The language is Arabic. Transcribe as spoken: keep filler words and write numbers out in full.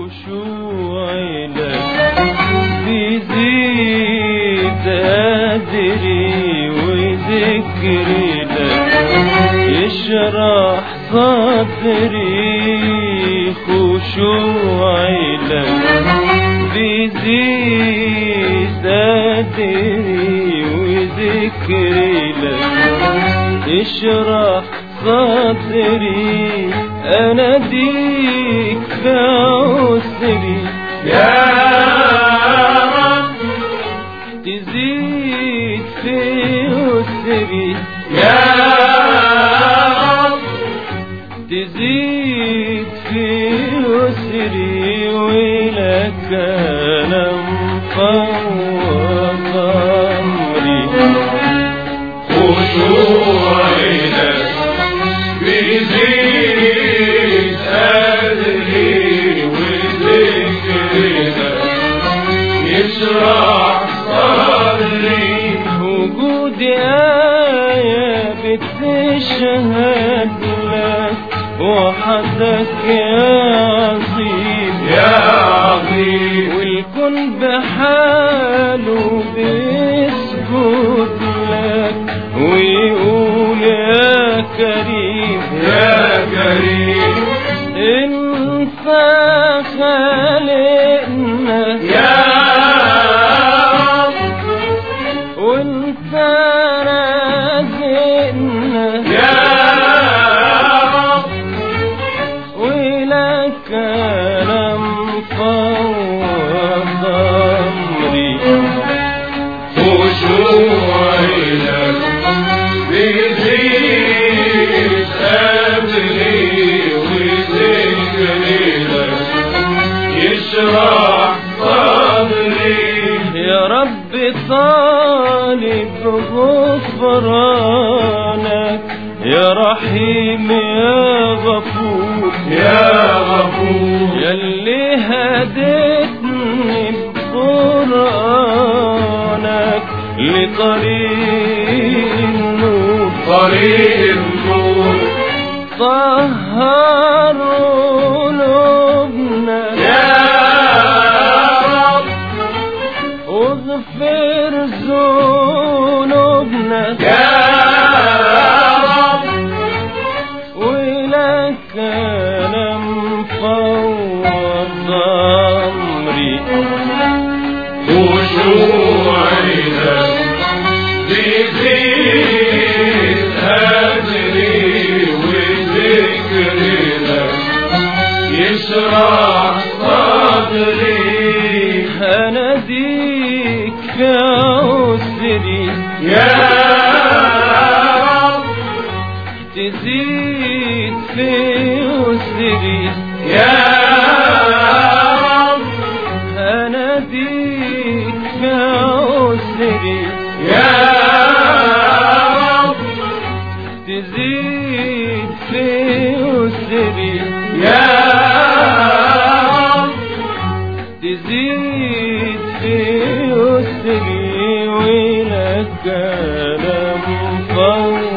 خشوعي لك بيزيد قدري وذكري لك يشرح صدري. خشوعي لك بيزيد قدري وذكري لك يشرح صدري. أناديك في عسري يا رب تزيد في عسري يا رب تزيد في عسري. ولك أنا مفوض أمري. خشوعي لك بيزيد قدري وذكري لك يشرح صدري. وجودي آية بتشهد لك وحدك يا عظيم يا عظيم. والكون بحاله بيسجد لك ويقول يا كريم يا كريم. انت خالقنا يا رب وانت رازقنا يا رب ولك انا مفوض امري. خشوعي لك بيزيد قدري وذكري لك يشرح صدري. يا رب طالب غفرانك يا رحيم يا غفور يا غفور. يلي هديتني بقرآنك لطريق النور. طريق النور. طهر قلوبنا يا رب واغفر ذنوبنا يا رب ولك انا مفوض امري. خشوعي لك بيزيد قدري وذكري لك يشرح صدري. اناديك في عسري يا رب تزيد في عسري يا رب اناديك في عسري يا رب تزيد في عسري يا رب تزيد في عسري. ولك انا مفوض